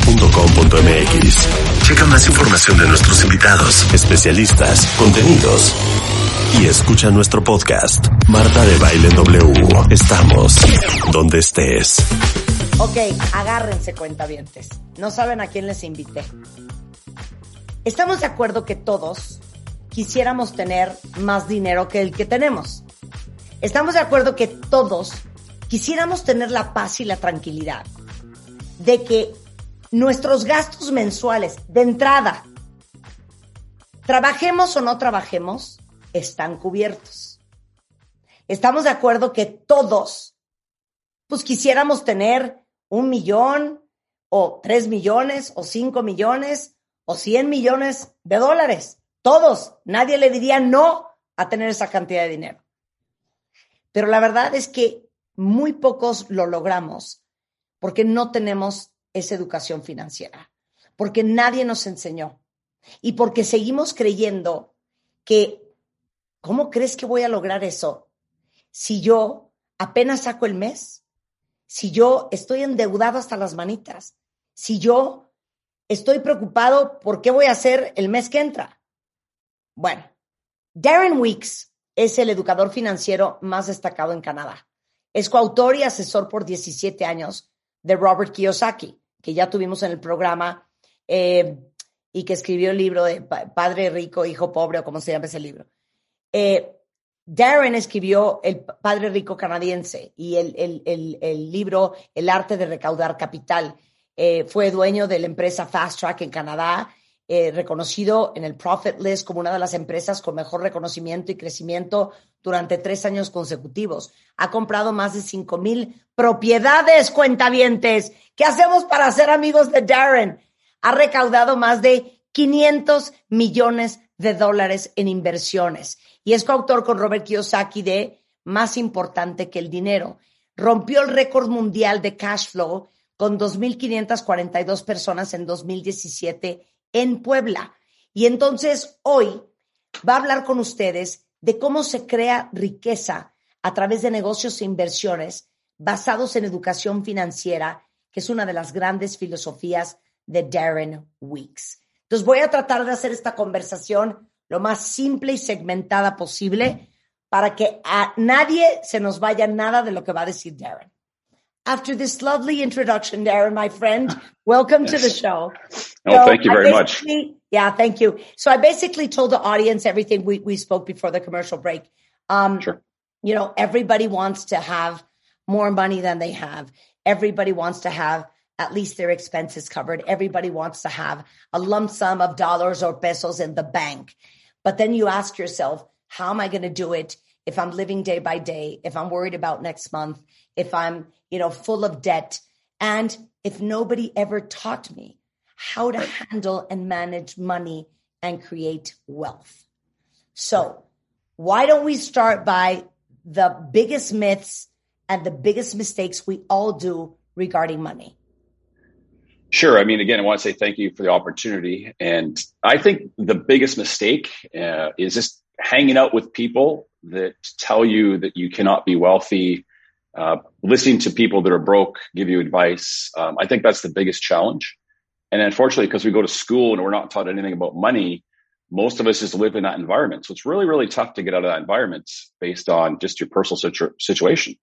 martadebaile.com.mx. Checa más información de nuestros invitados, especialistas, contenidos y escucha nuestro podcast, Marta de Baile W. Estamos donde estés. Ok, agárrense, cuentavientes. No saben a quién les invité. Estamos de acuerdo que todos quisiéramos tener más dinero que el que tenemos. Estamos de acuerdo que todos quisiéramos tener la paz y la tranquilidad de que nuestros gastos mensuales de entrada, trabajemos o no trabajemos, están cubiertos. Estamos de acuerdo que todos, pues quisiéramos tener 1 millón o 3 millones o 5 millones o 100 millones de dólares. Todos, nadie le diría no a tener esa cantidad de dinero. Pero la verdad es que muy pocos lo logramos porque no tenemos esa educación financiera, porque nadie nos enseñó y porque seguimos creyendo que, ¿cómo crees que voy a lograr eso si yo apenas saco el mes? Si yo estoy endeudado hasta las manitas, si yo estoy preocupado por qué voy a hacer el mes que entra. Bueno, Darren Weeks es el educador financiero más destacado en Canadá. Es coautor y asesor por 17 años de Robert Kiyosaki, que ya tuvimos en el programa, y que escribió el libro de Padre Rico, Hijo Pobre, o como se llama ese libro. Darren escribió El Padre Rico Canadiense y el libro El Arte de Recaudar Capital. Fue dueño de la empresa Fast Track en Canadá, reconocido en el Profit List como una de las empresas con mejor reconocimiento y crecimiento durante 3 años consecutivos. Ha comprado más de 5,000 propiedades, cuentavientes. ¿Qué hacemos para ser amigos de Darren? Ha recaudado más de 500 millones de dólares en inversiones y es coautor con Robert Kiyosaki de Más importante que el dinero. Rompió el récord mundial de cash flow con 2,542 personas en 2017 en Puebla. Y entonces hoy va a hablar con ustedes de cómo se crea riqueza a través de negocios e inversiones basados en educación financiera, que es una de las grandes filosofías de Darren Weeks. Entonces voy a tratar de hacer esta conversación lo más simple y segmentada posible para que a nadie se nos vaya nada de lo que va a decir Darren. After this lovely introduction, Darren, my friend, welcome to the show. Oh, thank you very much. Yeah, thank you. So I basically told the audience everything we spoke before the commercial break. Sure. You know, everybody wants to have more money than they have. Everybody wants to have at least their expenses covered. Everybody wants to have a lump sum of dollars or pesos in the bank. But then you ask yourself, how am I going to do it if I'm living day by day, if I'm worried about next month, if I'm, full of debt, and if nobody ever taught me how to handle and manage money and create wealth? So why don't we start by the biggest myths and the biggest mistakes we all do regarding money? Sure. I mean, again, I want to say thank you for the opportunity. And I think the biggest mistake is just hanging out with people that tell you that you cannot be wealthy, listening to people that are broke give you advice. I think that's the biggest challenge. And unfortunately, because we go to school and we're not taught anything about money, most of us just live in that environment. So it's really, really tough to get out of that environment based on just your personal situation.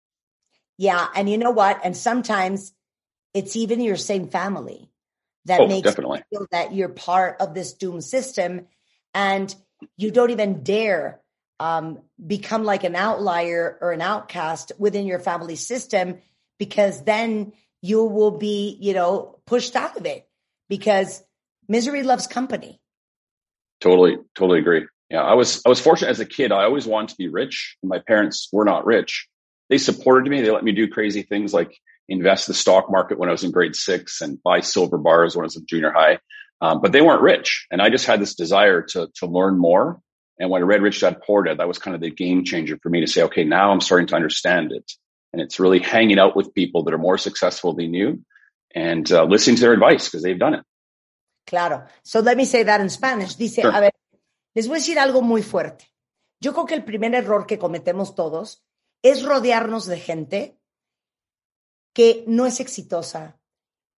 Yeah. And you know what? And sometimes it's even your same family that makes definitely. you feel that you're part of this doom system and you don't even dare become like an outlier or an outcast within your family system, because then you will be, pushed out of it because misery loves company. Totally agree. Yeah. I was fortunate as a kid. I always wanted to be rich. My parents were not rich. They supported me. They let me do crazy things like invest in the stock market when I was in grade 6 and buy silver bars when I was in junior high. But they weren't rich. And I just had this desire to learn more. And when I read Rich Dad Poor Dad, that was kind of the game changer for me to say, okay, now I'm starting to understand it. And it's really hanging out with people that are more successful than you and listening to their advice because they've done it. Claro. So let me say that in Spanish. Dice, Sure. A ver, les voy a decir algo muy fuerte. Yo creo que el primer error que cometemos todos es rodearnos de gente que no es exitosa,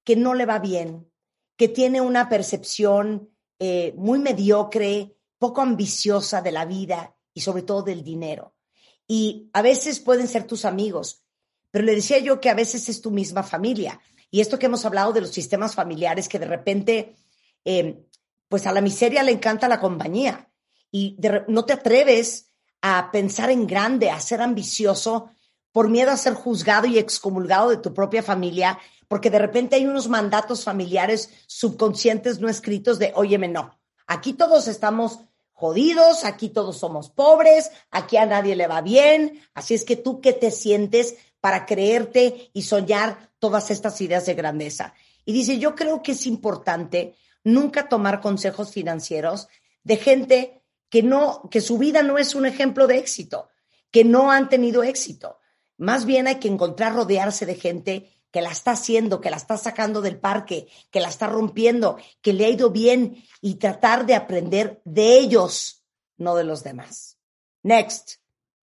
que no le va bien, que tiene una percepción muy mediocre, poco ambiciosa de la vida y sobre todo del dinero. Y a veces pueden ser tus amigos, pero le decía yo que a veces es tu misma familia. Y esto que hemos hablado de los sistemas familiares, que de repente, pues a la miseria le encanta la compañía y no te atreves a pensar en grande, a ser ambicioso por miedo a ser juzgado y excomulgado de tu propia familia, porque de repente hay unos mandatos familiares subconscientes no escritos de, óyeme, no, aquí todos estamos jodidos, aquí todos somos pobres, aquí a nadie le va bien, así es que tú, ¿qué te sientes para creerte y soñar todas estas ideas de grandeza? Y dice, yo creo que es importante nunca tomar consejos financieros de gente que su vida no es un ejemplo de éxito, que no han tenido éxito. Más bien hay que rodearse de gente que la está haciendo, que la está sacando del parque, que la está rompiendo, que le ha ido bien y tratar de aprender de ellos, no de los demás. Next.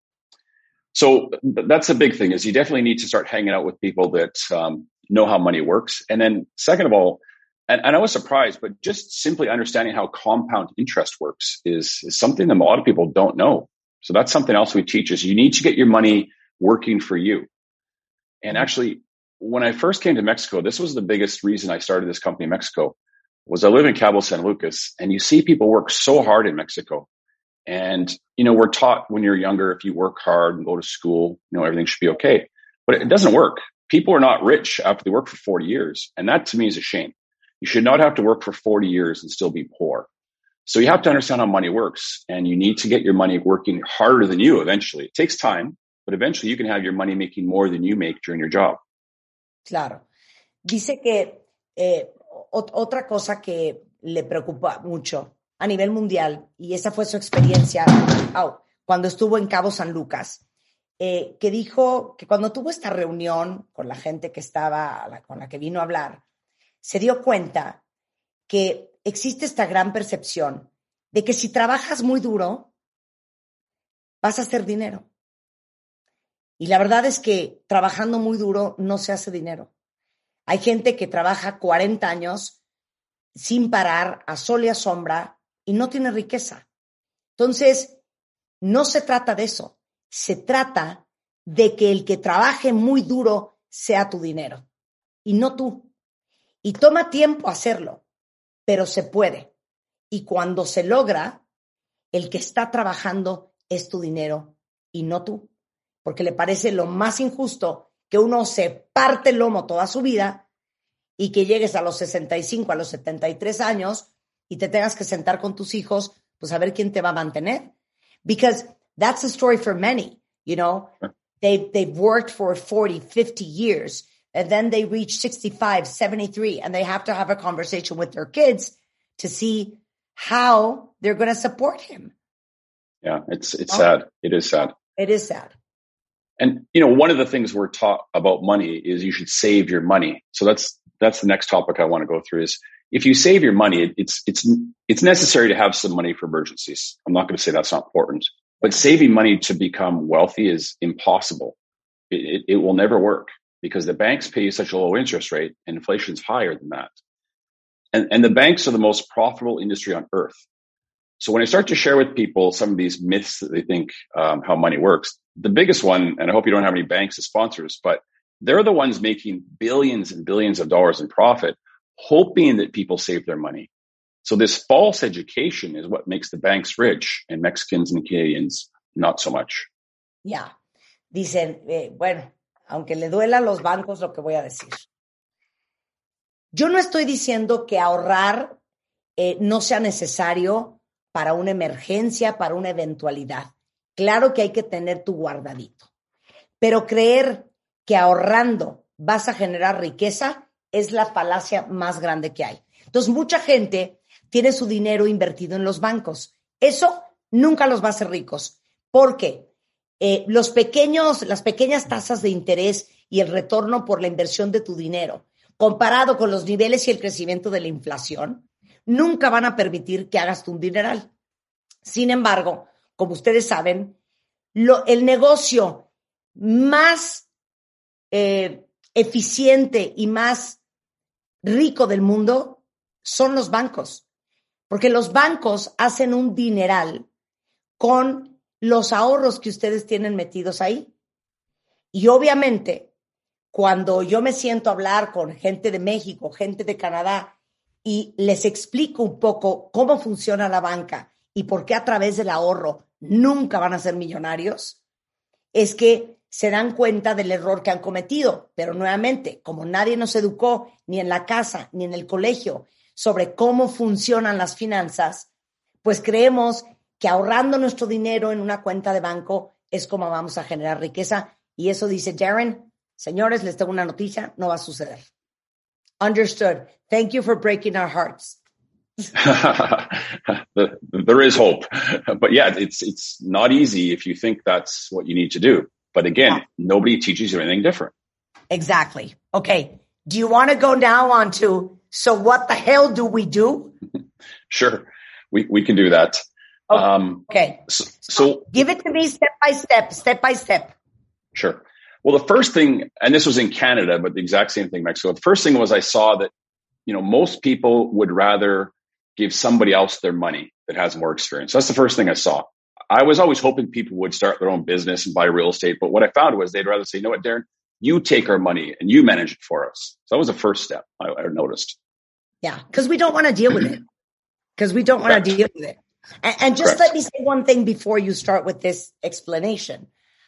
So that's a big thing, is you definitely need to start hanging out with people that know how money works. And then second of all, and I was surprised, but just simply understanding how compound interest works is something that a lot of people don't know. So that's something else we teach, is you need to get your money working for you. And actually, when I first came to Mexico, this was the biggest reason I started this company in Mexico, was I live in Cabo San Lucas, and you see people work so hard in Mexico. And, we're taught when you're younger, if you work hard and go to school, everything should be okay. But it doesn't work. People are not rich after they work for 40 years. And that to me is a shame. You should not have to work for 40 years and still be poor. So you have to understand how money works, and you need to get your money working harder than you eventually. It takes time, but eventually you can have your money making more than you make during your job. Claro. Dice que otra cosa que le preocupa mucho a nivel mundial, y esa fue su experiencia cuando estuvo en Cabo San Lucas, que dijo que cuando tuvo esta reunión con la gente que con la que vino a hablar, se dio cuenta que existe esta gran percepción de que si trabajas muy duro, vas a hacer dinero. Y la verdad es que trabajando muy duro no se hace dinero. Hay gente que trabaja 40 años sin parar, a sol y a sombra, y no tiene riqueza. Entonces, no se trata de eso. Se trata de que el que trabaje muy duro sea tu dinero, y no tú. Y toma tiempo hacerlo, pero se puede. Y cuando se logra, el que está trabajando es tu dinero y no tú. Porque le parece lo más injusto que uno se parte el lomo toda su vida y que llegues a los 65, a los 73 años y te tengas que sentar con tus hijos, pues a ver quién te va a mantener. Because that's the story for many, They've worked for 40, 50 years, and then they reach 65, 73, and they have to have a conversation with their kids to see how they're going to support him. Yeah, it's sad. It is sad. It is sad. And, one of the things we're taught about money is you should save your money. So that's the next topic I want to go through, is if you save your money, it's necessary to have some money for emergencies. I'm not going to say that's not important, but saving money to become wealthy is impossible. It will never work, because the banks pay you such a low interest rate and inflation's higher than that. And the banks are the most profitable industry on earth. So when I start to share with people some of these myths that they think how money works, the biggest one, and I hope you don't have any banks as sponsors, but they're the ones making billions and billions of dollars in profit, hoping that people save their money. So this false education is what makes the banks rich and Mexicans and Canadians not so much. Yeah. Dicen, bueno, aunque le duela a los bancos lo que voy a decir. Yo no estoy diciendo que ahorrar no sea necesario para una emergencia, para una eventualidad. Claro que hay que tener tu guardadito. Pero creer que ahorrando vas a generar riqueza es la falacia más grande que hay. Entonces, mucha gente tiene su dinero invertido en los bancos. Eso nunca los va a hacer ricos. ¿Por qué? Las pequeñas tasas de interés y el retorno por la inversión de tu dinero, comparado con los niveles y el crecimiento de la inflación, nunca van a permitir que hagas tú un dineral. Sin embargo, como ustedes saben, el negocio más eficiente y más rico del mundo son los bancos, porque los bancos hacen un dineral con los ahorros que ustedes tienen metidos ahí. Y obviamente, cuando yo me siento a hablar con gente de México, gente de Canadá, y les explico un poco cómo funciona la banca y por qué a través del ahorro nunca van a ser millonarios, es que se dan cuenta del error que han cometido. Pero nuevamente, como nadie nos educó ni en la casa ni en el colegio sobre cómo funcionan las finanzas, pues creemos que ahorrando nuestro dinero en una cuenta de banco es como vamos a generar riqueza. Y eso dice Darren. Señores, les tengo una noticia, no va a suceder. Understood. Thank you for breaking our hearts. There is hope. But yeah, it's not easy if you think that's what you need to do. But again, nobody teaches you anything different. Exactly. Okay. Do you want to go now on to, so what the hell do we do? Sure. We can do that. Okay. So give it to me step by step. Sure. Well, the first thing, and this was in Canada, but the exact same thing in Mexico. The first thing was I saw that, most people would rather give somebody else their money that has more experience. That's the first thing I saw. I was always hoping people would start their own business and buy real estate. But what I found was they'd rather say, you know what, Darren, you take our money and you manage it for us. So that was the first step I noticed. Yeah, because we don't want to deal with it. And just Correct. let me say one thing before you start with this explanation.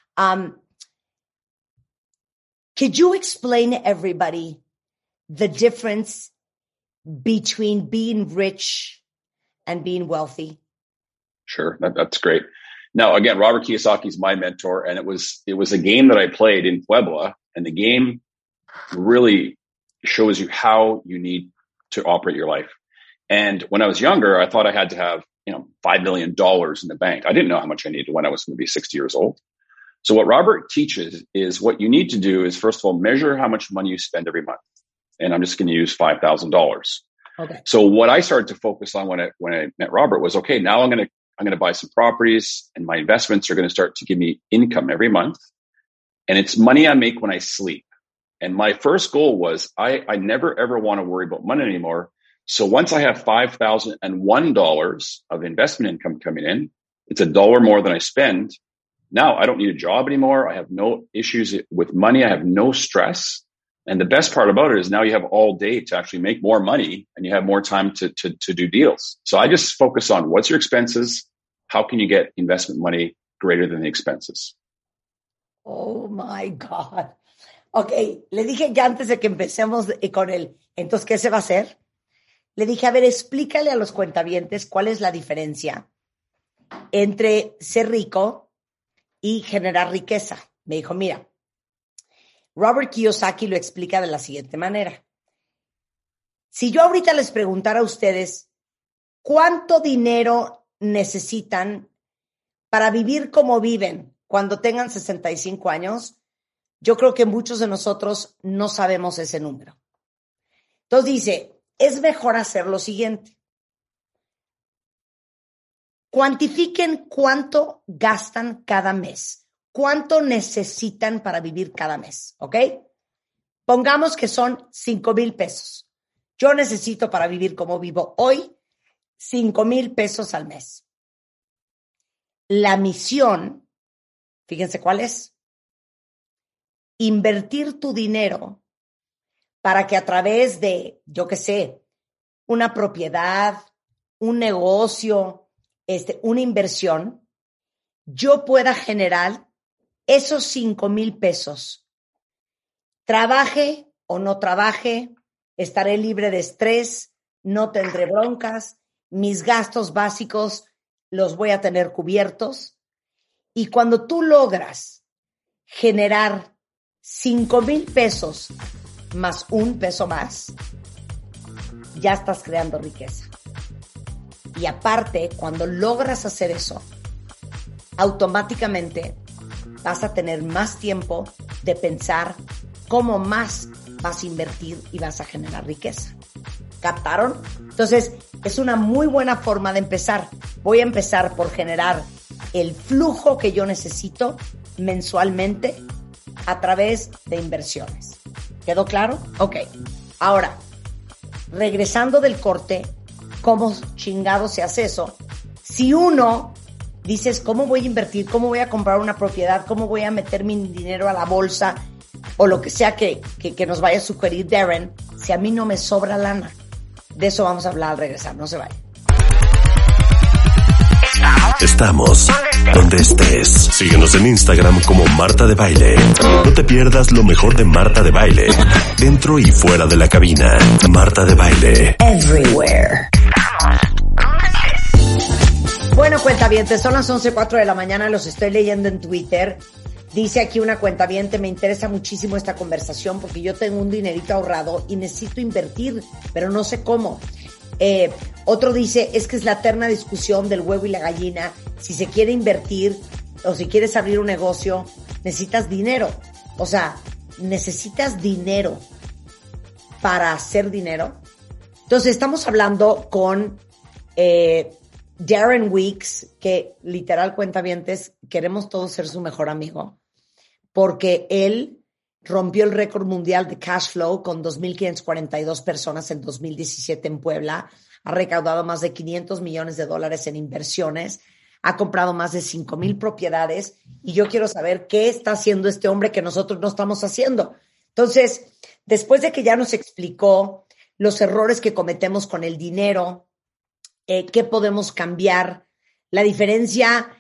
Could you explain to everybody the difference between being rich and being wealthy? Sure. That's great. Now, again, Robert Kiyosaki is my mentor, and it was a game that I played in Puebla, and the game really shows you how you need to operate your life. And when I was younger, I thought I had to have, $5 million in the bank. I didn't know how much I needed when I was going to be 60 years old. So what Robert teaches is what you need to do is, first of all, measure how much money you spend every month. And I'm just going to use $5,000. Okay. So what I started to focus on when I met Robert was, okay, now I'm going to buy some properties, and my investments are going to start to give me income every month. And it's money I make when I sleep. And my first goal was I never, ever want to worry about money anymore. So once I have $5,001 of investment income coming in, it's $1 more than I spend. Now I don't need a job anymore. I have no issues with money. I have no stress. And the best part about it is now you have all day to actually make more money, and you have more time to do deals. So I just focus on what's your expenses? How can you get investment money greater than the expenses? Oh my God. Ok, le dije ya antes de que empecemos con él, entonces, ¿qué se va a hacer? Le dije, a ver, explícale a los cuentavientes cuál es la diferencia entre ser rico y generar riqueza. Me dijo, mira, Robert Kiyosaki lo explica de la siguiente manera. Si yo ahorita les preguntara a ustedes cuánto dinero necesitan para vivir como viven cuando tengan 65 años, yo creo que muchos de nosotros no sabemos ese número. Entonces dice, es mejor hacer lo siguiente. Cuantifiquen cuánto gastan cada mes. ¿Cuánto necesitan para vivir cada mes? ¿Ok? Pongamos que son 5,000 pesos. Yo necesito para vivir como vivo hoy 5,000 pesos al mes. La misión, fíjense cuál es. Invertir tu dinero para que a través de, yo qué sé, una propiedad, un negocio, una inversión, yo pueda generar esos 5,000 pesos. Trabaje o no trabaje, estaré libre de estrés, no tendré broncas, mis gastos básicos los voy a tener cubiertos. Y cuando tú logras generar 5,000 pesos más un peso más, ya estás creando riqueza. Y aparte, cuando logras hacer eso, automáticamente vas a tener más tiempo de pensar cómo más vas a invertir y vas a generar riqueza. ¿Captaron? Entonces, es una muy buena forma de empezar. Voy a empezar por generar el flujo que yo necesito mensualmente a través de inversiones. ¿Quedó claro? Ok. Ahora, regresando del corte, ¿cómo chingado se hace eso? Si uno dices, ¿cómo voy a invertir? ¿Cómo voy a comprar una propiedad? ¿Cómo voy a meter mi dinero a la bolsa? O lo que sea que nos vaya a sugerir Darren, si a mí no me sobra lana. De eso vamos a hablar al regresar, no se vayan. Estamos donde estés. Síguenos en Instagram como Marta de Baile. No te pierdas lo mejor de Marta de Baile, dentro y fuera de la cabina. Marta de Baile. Everywhere. Bueno, cuentavientes, son las 11:04 de la mañana, los estoy leyendo en Twitter. Dice aquí una cuentaviente, me interesa muchísimo esta conversación porque yo tengo un dinerito ahorrado y necesito invertir, pero no sé cómo. Otro dice, es que es la eterna discusión del huevo y la gallina. Si se quiere invertir o si quieres abrir un negocio, necesitas dinero. O sea, necesitas dinero para hacer dinero. Entonces, estamos hablando con Darren Weeks, que literal, cuentavientes, queremos todos ser su mejor amigo, porque él rompió el récord mundial de cash flow con 2,542 personas en 2017 en Puebla, ha recaudado más de $500 millones en inversiones, ha comprado más de 5,000 propiedades, y yo quiero saber qué está haciendo este hombre que nosotros no estamos haciendo. Entonces, después de que ya nos explicó los errores que cometemos con el dinero, qué podemos cambiar, la diferencia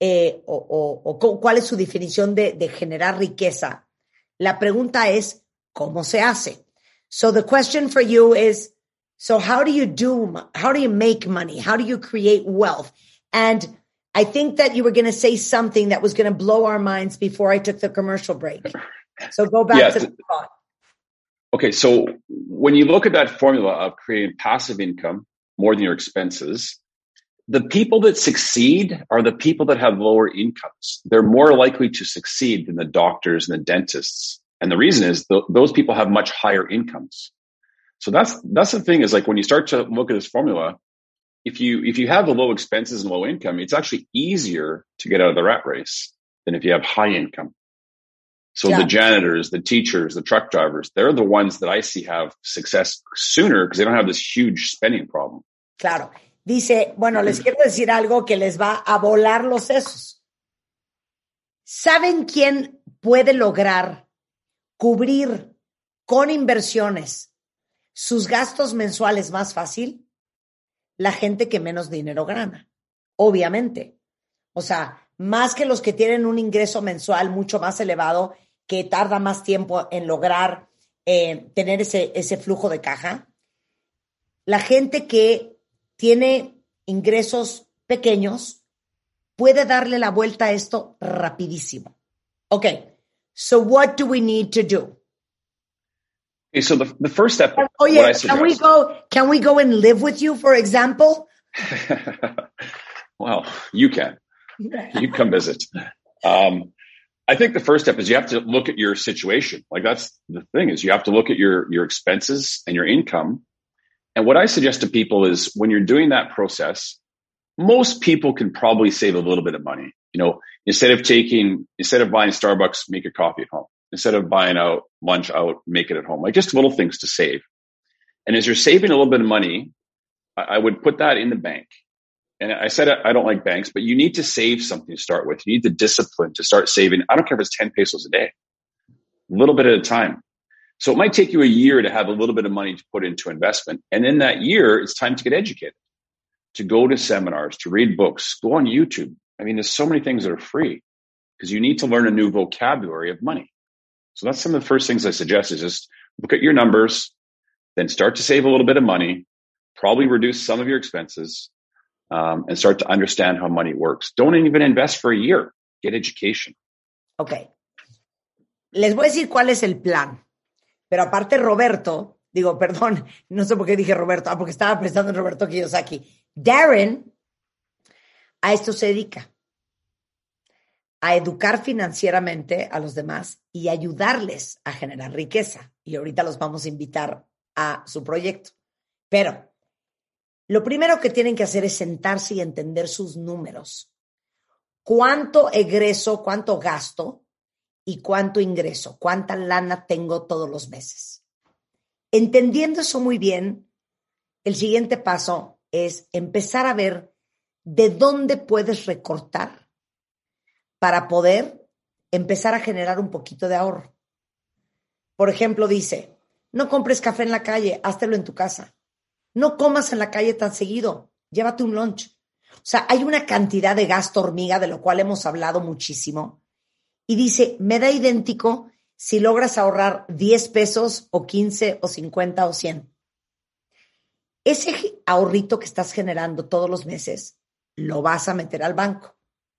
o cuál es su definición de generar riqueza. La pregunta es, ¿cómo se hace? So the question for you is, so how do you make money? How do you create wealth? And I think that you were going to say something that was going to blow our minds before I took the commercial break. So go back to the thought. Okay, so when you look at that formula of creating passive income more than your expenses, the people that succeed are the people that have lower incomes. They're more likely to succeed than the doctors and the dentists. And the reason is those people have much higher incomes. So that's the thing, is like when you start to look at this formula, if you have the low expenses and low income, it's actually easier to get out of the rat race than if you have high income. So the janitors, the teachers, the truck drivers, they're the ones that I see have success sooner because they don't have this huge spending problem. Claro. Dice, bueno, les quiero decir algo que les va a volar los sesos. ¿Saben quién puede lograr cubrir con inversiones sus gastos mensuales más fácil? La gente que menos dinero gana, obviamente. O sea, más que los que tienen un ingreso mensual mucho más elevado, que tarda más tiempo en lograr tener ese flujo de caja. La gente que tiene ingresos pequeños puede darle la vuelta a esto rapidísimo. Okay, so what do we need to do? Okay, so the first step. Oye, can we go and live with you, for example? Well, you can. You come visit. I think the first step is you have to look at your situation. Like, that's the thing, is you have to look at your expenses and your income. And what I suggest to people is, when you're doing that process, most people can probably save a little bit of money. You know, instead of buying Starbucks, make your coffee at home. Instead of buying lunch out, make it at home. Like, just little things to save. And as you're saving a little bit of money, I would put that in the bank. And I said, I don't like banks, but you need to save something to start with. You need the discipline to start saving. I don't care if it's 10 pesos a day, a little bit at a time. So it might take you a year to have a little bit of money to put into investment. And in that year, it's time to get educated, to go to seminars, to read books, go on YouTube. I mean, there's so many things that are free because you need to learn a new vocabulary of money. So that's some of the first things I suggest, is just look at your numbers, then start to save a little bit of money, probably reduce some of your expenses, and start to understand how money works. Don't even invest for a year. Get education. Okay. Les voy a decir cuál es el plan. Pero aparte Roberto, perdón, no sé por qué dije Roberto, porque estaba pensando en Roberto Kiyosaki. Darren a esto se dedica, a educar financieramente a los demás y ayudarles a generar riqueza. Y ahorita los vamos a invitar a su proyecto. Pero lo primero que tienen que hacer es sentarse y entender sus números. ¿Cuánto egreso, cuánto gasto y cuánto ingreso? ¿Cuánta lana tengo todos los meses? Entendiendo eso muy bien, el siguiente paso es empezar a ver de dónde puedes recortar para poder empezar a generar un poquito de ahorro. Por ejemplo, dice, no compres café en la calle, háztelo en tu casa. No comas en la calle tan seguido, llévate un lunch. O sea, hay una cantidad de gasto hormiga de lo cual hemos hablado muchísimo. Y dice, me da idéntico si logras ahorrar 10 pesos o 15 o 50 o 100. Ese ahorrito que estás generando todos los meses, lo vas a meter al banco.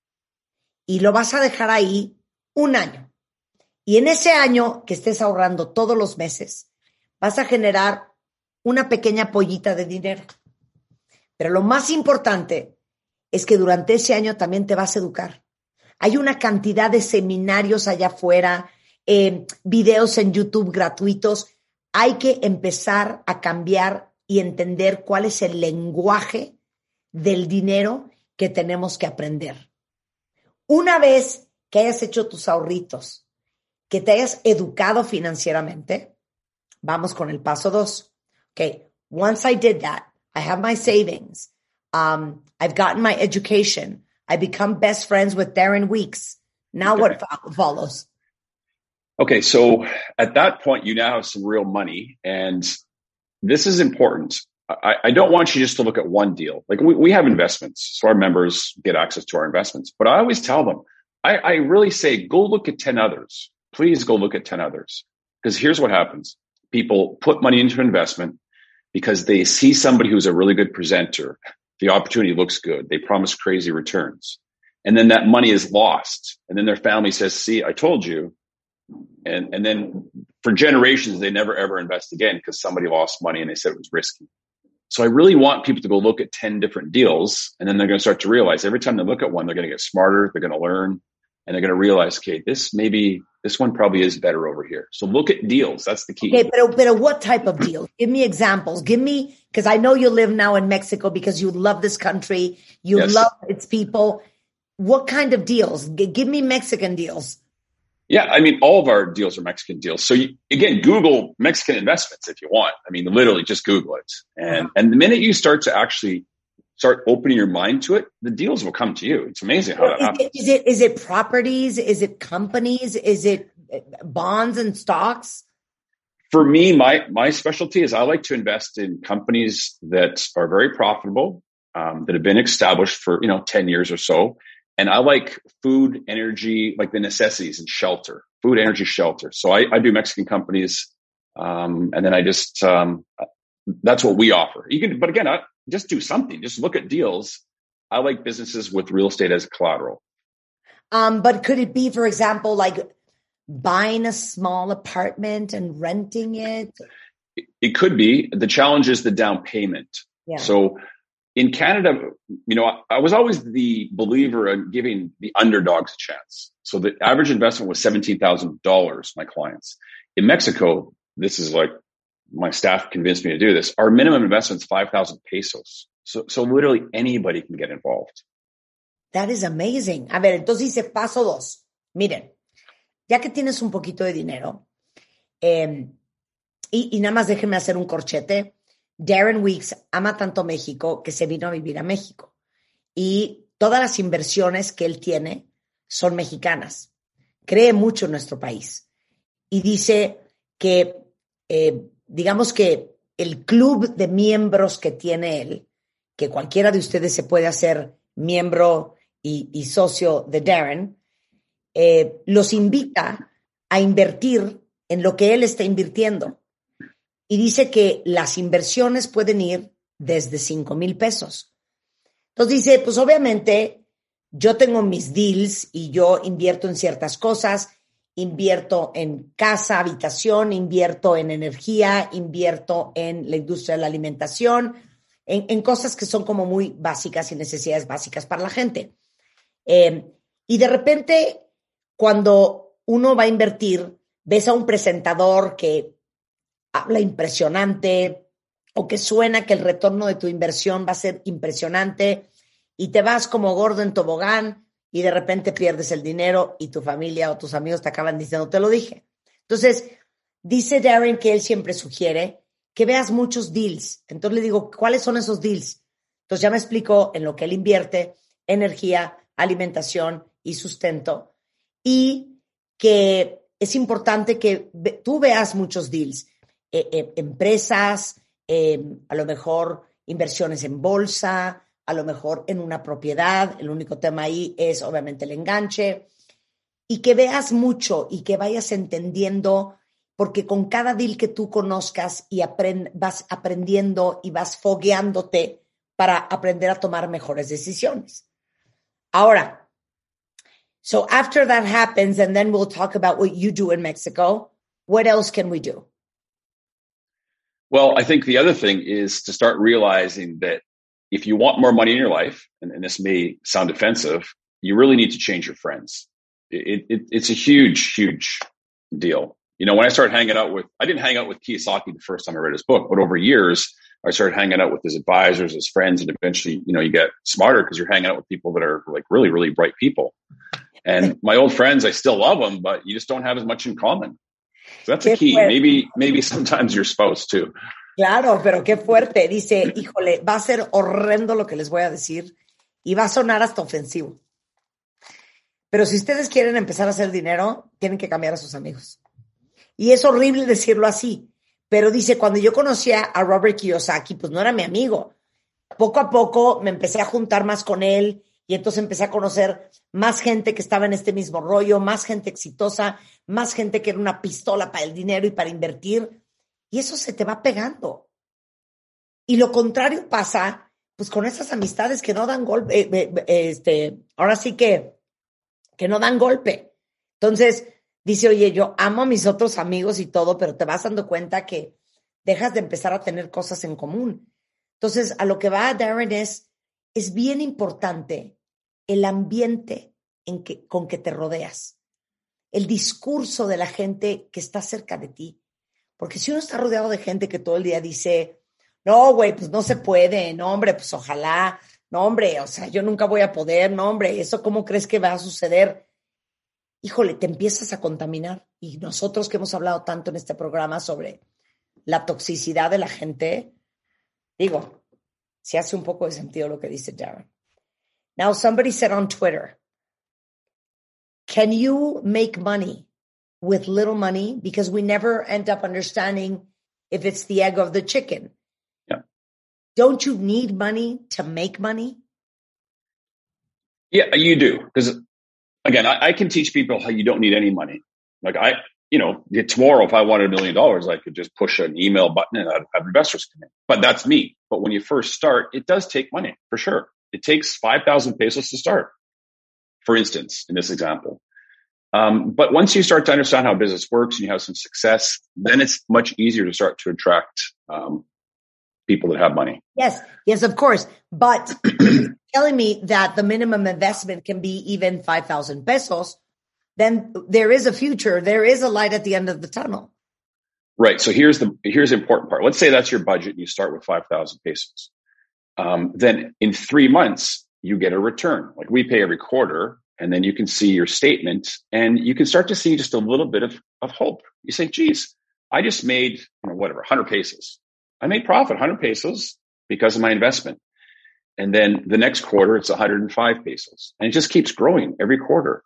Y lo vas a dejar ahí un año. Y en ese año que estés ahorrando todos los meses, vas a generar una pequeña pollita de dinero. Pero lo más importante es que durante ese año también te vas a educar. Hay una cantidad de seminarios allá afuera, videos en YouTube gratuitos. Hay que empezar a cambiar y entender cuál es el lenguaje del dinero que tenemos que aprender. Una vez que hayas hecho tus ahorritos, que te hayas educado financieramente, vamos con el paso 2. Okay, once I did that, I have my savings. I've gotten my education. I become best friends with Darren Weeks. Now what follows? Okay, so at that point, you now have some real money. And this is important. I don't want you just to look at one deal. Like we have investments, so our members get access to our investments. But I always tell them, I really say, go look at 10 others. Please go look at 10 others. Because here's what happens. People put money into investment because they see somebody who's a really good presenter. The opportunity looks good. They promise crazy returns. And then that money is lost. And then their family says, see, I told you. And then for generations, they never, ever invest again because somebody lost money and they said it was risky. So I really want people to go look at 10 different deals. And then they're going to start to realize every time they look at one, they're going to get smarter. They're going to learn. And they're going to realize, okay, this one probably is better over here. So look at deals. That's the key. Okay, but what type of deals? Give me examples. Because I know you live now in Mexico because you love this country. You love its people. What kind of deals? Give me Mexican deals. Yeah, I mean, all of our deals are Mexican deals. So again, Google Mexican investments if you want. I mean, literally just Google it. And the minute you start to actually start opening your mind to it, the deals will come to you. It's amazing how that happens. Is it properties? Is it companies? Is it bonds and stocks? For me, my specialty is I like to invest in companies that are very profitable, that have been established for 10 years or so. And I like food, energy, like the necessities and shelter, food, energy, shelter. So I do Mexican companies. And then I just, that's what we offer. But again, just do something. Just look at deals. I like businesses with real estate as collateral. But could it be, for example, like buying a small apartment and renting it? It could be. The challenge is the down payment. Yeah. So in Canada, I was always the believer in giving the underdogs a chance. So the average investment was $17,000, my clients. In Mexico, this is like, my staff convinced me to do this. Our minimum investment is 5,000 pesos. So literally anybody can get involved. That is amazing. A ver, entonces dice paso 2. Miren, ya que tienes un poquito de dinero, y nada más déjenme hacer un corchete. Darren Weeks ama tanto México que se vino a vivir a México. Y todas las inversiones que él tiene son mexicanas. Cree mucho en nuestro país. Y dice que, digamos que el club de miembros que tiene él, que cualquiera de ustedes se puede hacer miembro y socio de Darren, los invita a invertir en lo que él está invirtiendo. Y dice que las inversiones pueden ir desde 5,000 pesos. Entonces dice, pues obviamente yo tengo mis deals y yo invierto en ciertas cosas, invierto en casa, habitación, invierto en energía, invierto en la industria de la alimentación, en cosas que son como muy básicas y necesidades básicas para la gente. Y de repente, cuando uno va a invertir, ves a un presentador que habla impresionante o que suena que el retorno de tu inversión va a ser impresionante y te vas como gordo en tobogán y de repente pierdes el dinero y tu familia o tus amigos te acaban diciendo, te lo dije. Entonces, dice Darren que él siempre sugiere que veas muchos deals. Entonces le digo, ¿cuáles son esos deals? Entonces ya me explicó en lo que él invierte, energía, alimentación y sustento. Y que es importante que tú veas muchos deals. Empresas, a lo mejor inversiones en bolsa, a lo mejor en una propiedad. El único tema ahí es obviamente el enganche. Y que veas mucho y que vayas entendiendo, porque con cada deal que tú conozcas y vas aprendiendo y vas fogueándote para aprender a tomar mejores decisiones. Ahora, so after that happens, and then we'll talk about what you do in Mexico, what else can we do? Well, I think the other thing is to start realizing that if you want more money in your life, and this may sound offensive, you really need to change your friends. It's a huge, huge deal. You know, when I started hanging out with, I didn't hang out with Kiyosaki the first time I read his book, but over years, I started hanging out with his advisors, his friends, and eventually, you know, you get smarter because you're hanging out with people that are like really, really bright people. And my old friends, I still love them, but you just don't have as much in common. So that's a key. Maybe sometimes your spouse too. Claro, pero qué fuerte. Dice, híjole, va a ser horrendo lo que les voy a decir y va a sonar hasta ofensivo. Pero si ustedes quieren empezar a hacer dinero, tienen que cambiar a sus amigos. Y es horrible decirlo así, pero dice, cuando yo conocía a Robert Kiyosaki, pues no era mi amigo. Poco a poco me empecé a juntar más con él y entonces empecé a conocer más gente que estaba en este mismo rollo, más gente exitosa, más gente que era una pistola para el dinero y para invertir. Y eso se te va pegando. Y lo contrario pasa, pues con esas amistades que no dan golpe, ahora sí que no dan golpe. Entonces, dice, oye, yo amo a mis otros amigos y todo, pero te vas dando cuenta que dejas de empezar a tener cosas en común. Entonces, a lo que va Darren es bien importante el ambiente con que te rodeas, el discurso de la gente que está cerca de ti. Porque si uno está rodeado de gente que todo el día dice, no, güey, pues no se puede, no, hombre, pues ojalá, no, hombre, o sea, yo nunca voy a poder, no, hombre, ¿eso cómo crees que va a suceder? Híjole, te empiezas a contaminar. Y nosotros que hemos hablado tanto en este programa sobre la toxicidad de la gente, digo, si hace un poco de sentido lo que dice Darren. Now, somebody said on Twitter, can you make money with little money? Because we never end up understanding if it's the egg or the chicken. Yeah. Don't you need money to make money? Yeah, you do. Because again, I can teach people how you don't need any money. Like tomorrow, if I wanted $1 million, I could just push an email button and I'd have investors come in. But that's me. But when you first start, it does take money for sure. It takes 5,000 pesos to start, for instance, in this example. But once you start to understand how business works and you have some success, then it's much easier to start to attract people that have money. Yes, of course. But telling me that the minimum investment can be even 5,000 pesos, then there is a future. There is a light at the end of the tunnel. Right. So here's the important part. Let's say that's your budget and you start with 5,000 pesos. Then in 3 months, you get a return. Like we pay every quarter, and then you can see your statement and you can start to see just a little bit of hope. You say, geez, I just made, 100 pesos. I made profit, 100 pesos because of my investment. And then the next quarter, it's 105 pesos. And it just keeps growing every quarter.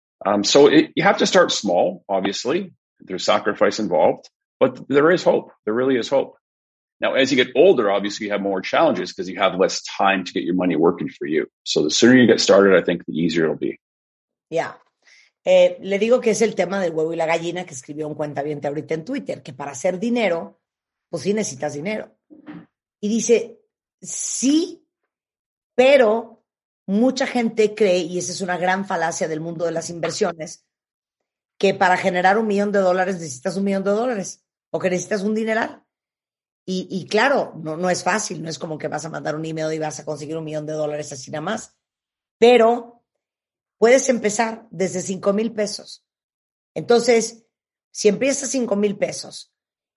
So you have to start small, obviously. There's sacrifice involved, but there is hope. There really is hope. Now, as you get older, obviously you have more challenges because you have less time to get your money working for you. So the sooner you get started, I think the easier it'll be. Yeah. Le digo que es el tema del huevo y la gallina que escribió un cuentaviente ahorita en Twitter, que para hacer dinero, pues sí necesitas dinero. Y dice, sí, pero mucha gente cree, y esa es una gran falacia del mundo de las inversiones, que para generar $1 millón necesitas $1 millón o que necesitas un dineral. Y claro, no es fácil, no es como que vas a mandar un email y vas a conseguir $1 millón así nada más. Pero puedes empezar desde 5,000 pesos. Entonces, si empiezas 5,000 pesos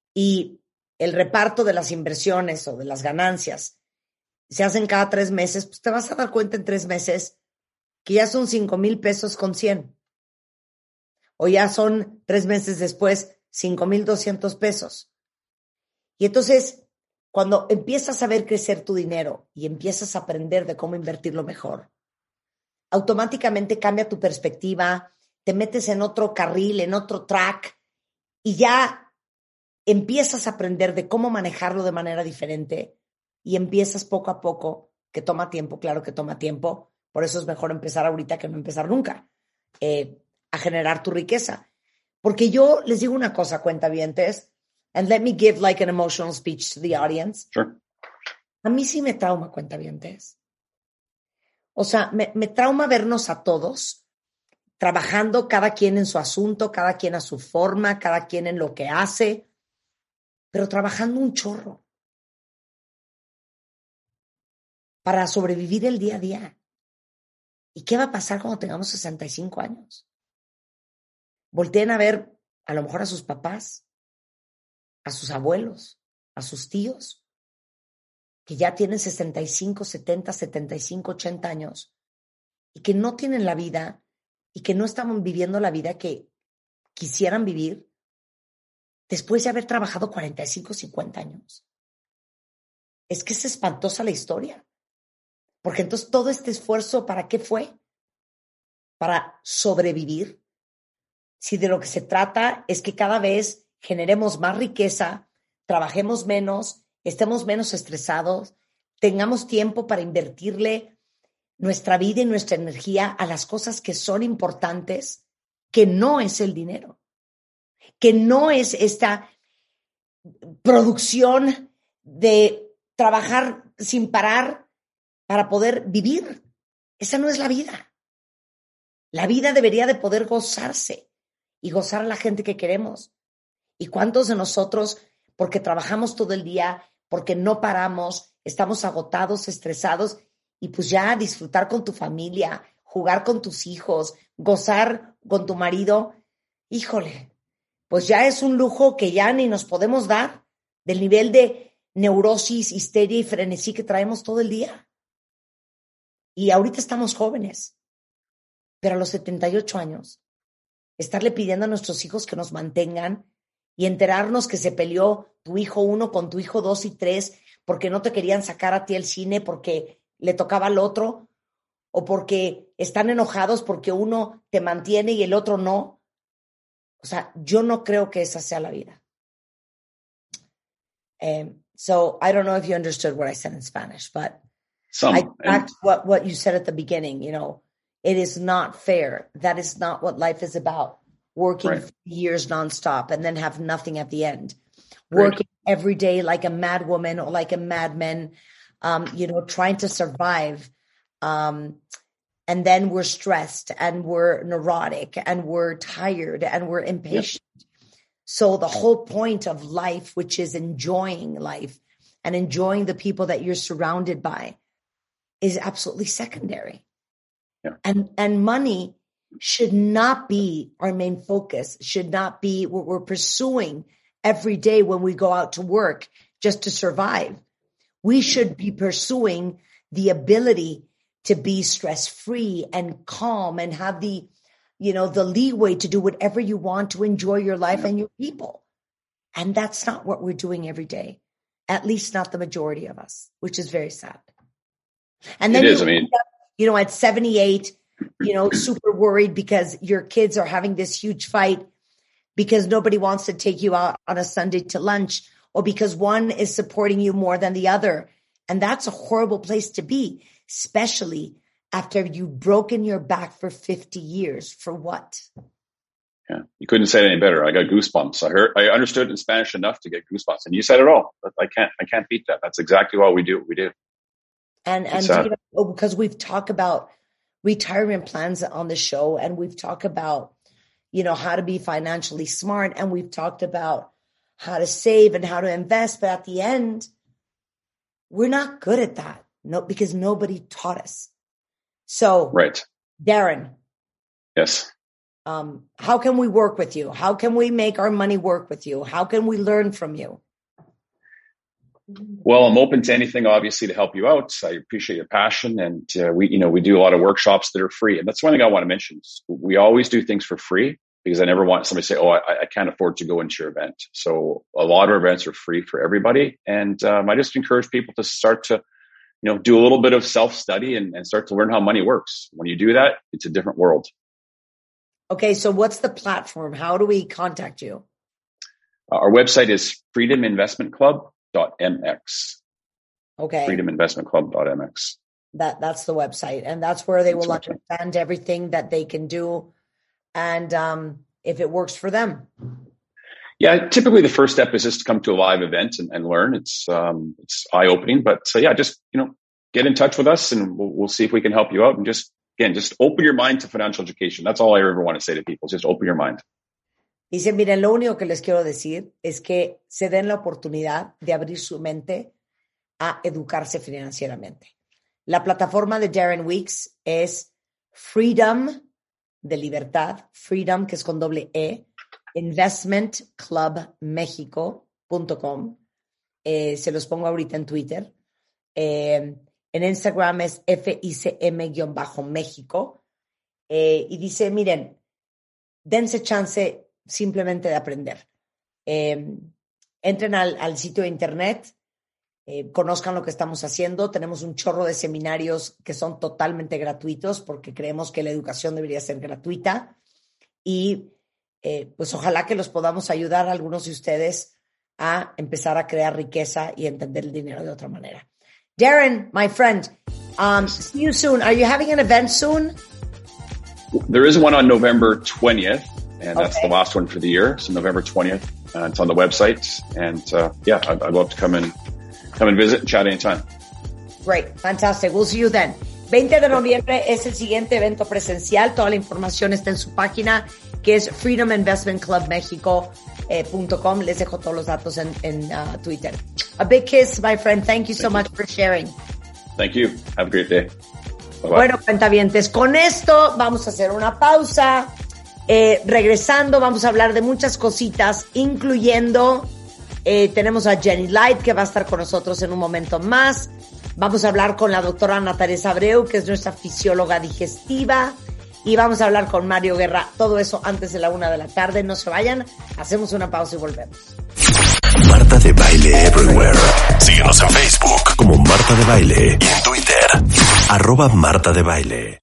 y el reparto de las inversiones o de las ganancias se hacen cada 3 meses, pues te vas a dar cuenta en 3 meses que ya son 5,000 pesos con 100. O ya son 3 meses después 5,200 pesos. Y entonces, cuando empiezas a ver crecer tu dinero y empiezas a aprender de cómo invertirlo mejor, automáticamente cambia tu perspectiva, te metes en otro carril, en otro track, y ya empiezas a aprender de cómo manejarlo de manera diferente y empiezas poco a poco, que toma tiempo, claro que toma tiempo, por eso es mejor empezar ahorita que no empezar nunca, a generar tu riqueza. Porque yo les digo una cosa, cuentavientes, and let me give like an emotional speech to the audience. Sure. A mí sí me trauma, cuentavientes. O sea, me trauma vernos a todos trabajando, cada quien en su asunto, cada quien a su forma, cada quien en lo que hace, pero trabajando un chorro para sobrevivir el día a día. ¿Y qué va a pasar cuando tengamos 65 años? Volteen a ver a lo mejor a sus papás, a sus abuelos, a sus tíos, que ya tienen 65, 70, 75, 80 años y que no tienen la vida y que no estaban viviendo la vida que quisieran vivir después de haber trabajado 45, 50 años. Es que es espantosa la historia. Porque entonces todo este esfuerzo, ¿para qué fue? Para sobrevivir. Si de lo que se trata es que cada vez generemos más riqueza, trabajemos menos, estemos menos estresados, tengamos tiempo para invertirle nuestra vida y nuestra energía a las cosas que son importantes, que no es el dinero, que no es esta producción de trabajar sin parar para poder vivir. Esa no es la vida. La vida debería de poder gozarse y gozar a la gente que queremos. ¿Y cuántos de nosotros, porque trabajamos todo el día, porque no paramos, estamos agotados, estresados, y pues ya disfrutar con tu familia, jugar con tus hijos, gozar con tu marido? Híjole, pues ya es un lujo que ya ni nos podemos dar del nivel de neurosis, histeria y frenesí que traemos todo el día. Y ahorita estamos jóvenes, pero a los 78 años, estarle pidiendo a nuestros hijos que nos mantengan y enterarnos que se peleó tu hijo 1 con tu hijo 2 y 3 porque no te querían sacar a ti al cine porque le tocaba al otro, o porque están enojados porque uno te mantiene y el otro no. O sea, yo no creo que esa sea la vida. So I don't know if you understood what I said in Spanish, but I backed what you said at the beginning. You know, it is not fair. That is not what life is about. Working right. 3 years nonstop and then have nothing at the end. Right. Working every day like a mad woman or like a madman, you know, trying to survive. And then we're stressed and we're neurotic and we're tired and we're impatient. Yep. So the whole point of life, which is enjoying life and enjoying the people that you're surrounded by, is absolutely secondary. Yeah. And money should not be our main focus, should not be what we're pursuing every day when we go out to work just to survive. We should be pursuing the ability to be stress-free and calm and have the, you know, the leeway to do whatever you want to enjoy your life and your people. And that's not what we're doing every day, at least not the majority of us, which is very sad. And then you know, at 78, you know, super worried because your kids are having this huge fight because nobody wants to take you out on a Sunday to lunch, or because one is supporting you more than the other. And that's a horrible place to be, especially after you've broken your back for 50 years. For what? Yeah, you couldn't say it any better. I got goosebumps. I understood in Spanish enough to get goosebumps, and you said it all. But I can't beat that. That's exactly why we do what we do. And you know, because we've talked about retirement plans on the show, and we've talked about, you know, how to be financially smart, and we've talked about how to save and how to invest. But at the end, we're not good at that. No, because nobody taught us. So, right, Darren. Yes. How can we work with you? How can we make our money work with you? How can we learn from you? Well, I'm open to anything, obviously, to help you out. I appreciate your passion, and we do a lot of workshops that are free. And that's one thing I want to mention. We always do things for free. because I never want somebody to say, oh, I can't afford to go into your event. So a lot of our events are free for everybody. And I just encourage people to start to, do a little bit of self-study and start to learn how money works. When you do that, it's a different world. Okay, so what's the platform? How do we contact you? Our website is freedominvestmentclub.mx. Okay. freedominvestmentclub.mx. That's the website. And that's where they will understand everything that they can do. And if it works for them. Yeah, typically the first step is just to come to a live event and learn. It's eye-opening, but just get in touch with us and we'll see if we can help you out. And just open your mind to financial education. That's all I ever want to say to people. Just open your mind. Dice, miren, lo único que les quiero decir es que se den la oportunidad de abrir su mente a educarse financieramente. La plataforma de Darren Weeks es Freedom de libertad, Freedom, que es con doble E, investmentclubmexico.com. Se los pongo ahorita en Twitter. En Instagram es FICM-México. Y dice, miren, dense chance simplemente de aprender. Entren al sitio de internet, conozcan lo que estamos haciendo. Tenemos un chorro de seminarios que son totalmente gratuitos porque creemos que la educación debería ser gratuita. Y pues ojalá que los podamos ayudar a algunos de ustedes a empezar a crear riqueza y entender el dinero de otra manera. Darren, my friend, see you soon. Are you having an event soon? There is one on November 20th, and that's the last one for the year. So November 20th, it's on the website. And I'd love to come and visit and chat anytime. Great, fantastic. We'll see you then. 20 de noviembre es el siguiente evento presencial. Toda la información está en su página, que es freedominvestmentclubmexico.com. Les dejo todos los datos en Twitter. A big kiss, my friend. Thank you so much for sharing. Thank you. Have a great day. Bye-bye. Bueno, cuentavientes, con esto vamos a hacer una pausa. Regresando, vamos a hablar de muchas cositas, incluyendo, tenemos a Jenny Light, que va a estar con nosotros en un momento más. Vamos a hablar con la doctora Ana Teresa Abreu, que es nuestra fisióloga digestiva. Y vamos a hablar con Mario Guerra. Todo eso antes de la 1 de la tarde. No se vayan. Hacemos una pausa y volvemos. Marta de Baile Everywhere. Síguenos en Facebook como Marta de Baile y en Twitter @Marta de Baile.